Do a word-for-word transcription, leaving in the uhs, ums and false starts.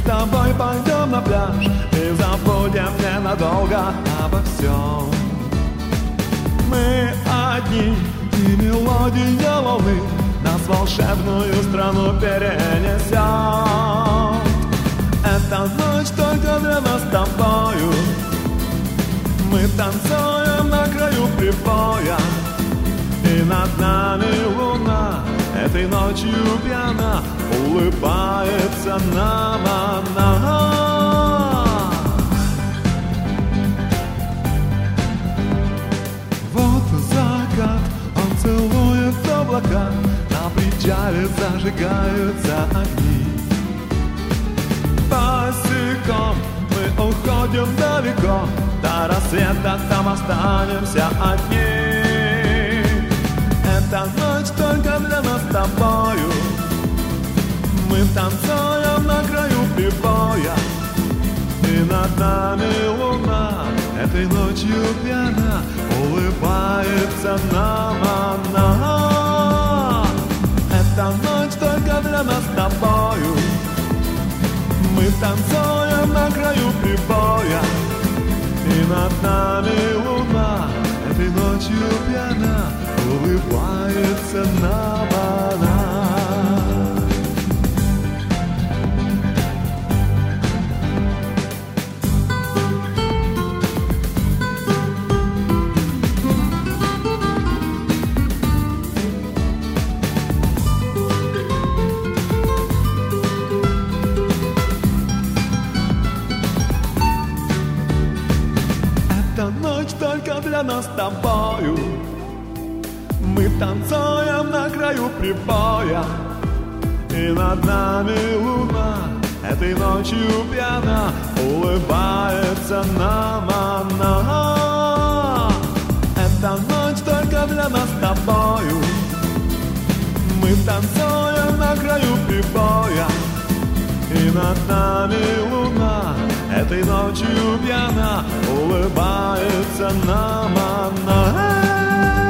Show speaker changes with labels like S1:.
S1: тобой пойдем на пляж и забудем ненадолго обо всем. Мы одни, и мелодия волны нас в волшебную страну перенесет. Эта ночь только для нас с тобою. Мы танцуем на краю прибоя, и над нами луна этой ночью пьяна улыбается нам она. Вот закат, он целует облака, на причале зажигаются огни. Босиком мы уходим далеко, до рассвета там останемся одни. Эта ночь только для нас с тобою. Мы танцуем на краю прибоя, и над нами луна этой ночью пьяна улыбается нам она. Эта ночь только для нас с тобою. Мы танцуем на краю прибоя, и над нами луна этой ночью пьяна улыбается нам она. Эта ночь только для нас с тобою. Мы танцуем на краю прибоя, и над нами луна этой ночью пьяна улыбается нам она. Эта ночь только для нас с тобою. Мы танцуем на краю прибоя, и над нами луна этой ночью пьяна улыбается нам она.